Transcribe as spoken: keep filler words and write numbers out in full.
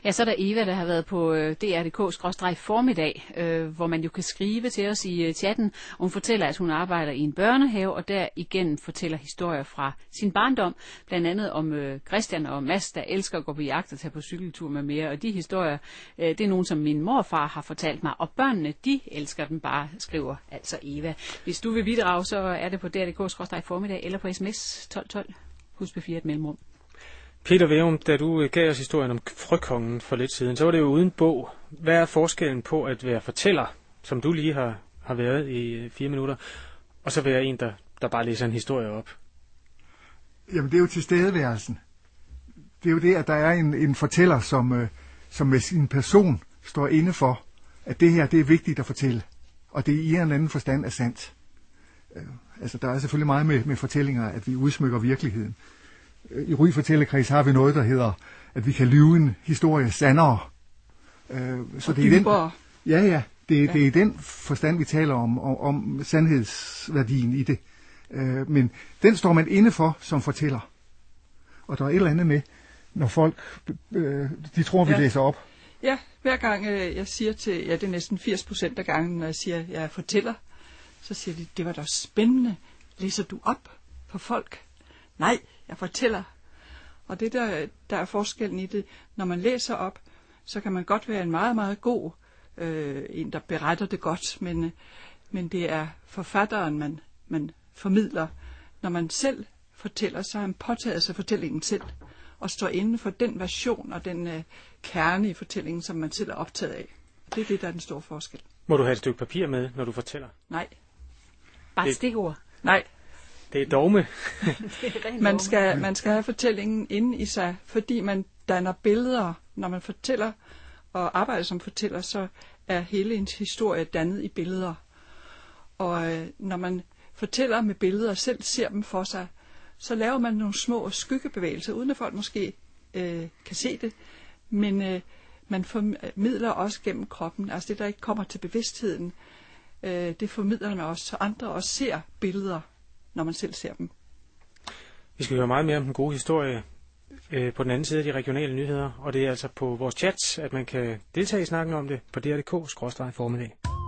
Ja, så er der Eva, der har været på D R punktum d k formiddag, øh, hvor man jo kan skrive til os i uh, chatten. Hun fortæller, at hun arbejder i en børnehave, og der igen fortæller historier fra sin barndom. Blandt andet om øh, Christian og Mads, der elsker at gå på jagt og tage på cykeltur med mere. Og de historier, øh, det er nogen, som min morfar har fortalt mig. Og børnene, de elsker dem bare, skriver altså Eva. Hvis du vil bidrage, så er det på D R punktum d k formiddag eller på sms tolv tolv. Husk befire et mellemrum. Peter Værum, da du gav os historien om frøkongen for lidt siden, så var det jo uden bog. Hvad er forskellen på at være fortæller, som du lige har, har været i fire minutter, og så være en, der, der bare læser en historie op? Jamen, det er jo tilstedeværelsen. Det er jo det, at der er en, en fortæller, som, øh, som med sin person står inde for, at det her, det er vigtigt at fortælle. Og det i en eller anden forstand er sandt. Øh, altså, der er selvfølgelig meget med, med fortællinger, at vi udsmykker virkeligheden. I Ry Fortællekreds har vi noget, der hedder, at vi kan lyve en historie sandere. Øh, så og det er den, ja, ja, det, ja. det er i den forstand, vi taler om, om, om sandhedsværdien i det. Øh, men den står man inde for som fortæller. Og der er et eller andet med, når folk, øh, de tror, vi ja. læser op. Ja, hver gang øh, jeg siger til, ja, det er næsten firs procent af gangen, når jeg siger, at jeg fortæller, så siger de, det var da spændende. Læser du op for folk? Nej, jeg fortæller. Og det der, der er forskellen i det, når man læser op, så kan man godt være en meget, meget god, øh, en der beretter det godt, men, men det er forfatteren, man, man formidler. Når man selv fortæller, så har man påtaget sig fortællingen selv, og står inde for den version og den øh, kerne i fortællingen, som man selv er optaget af. Det er det, der er den store forskel. Må du have et stykke papir med, når du fortæller? Nej. Bare et stikord? Nej. Det er dogme. man, skal, man skal have fortællingen inde i sig, fordi man danner billeder. Når man fortæller og arbejder som fortæller, så er hele ens historie dannet i billeder. Og øh, når man fortæller med billeder og selv ser dem for sig, så laver man nogle små skyggebevægelser, uden at folk måske øh, kan se det. Men øh, man formidler også gennem kroppen, altså det, der ikke kommer til bevidstheden, øh, det formidler man også, så andre også ser billeder, når man selv ser dem. Vi skal høre meget mere om den gode historie øh, på den anden side af de regionale nyheder, og det er altså på vores chat, at man kan deltage i snakken om det på D R punktum d k skråstreg formiddag.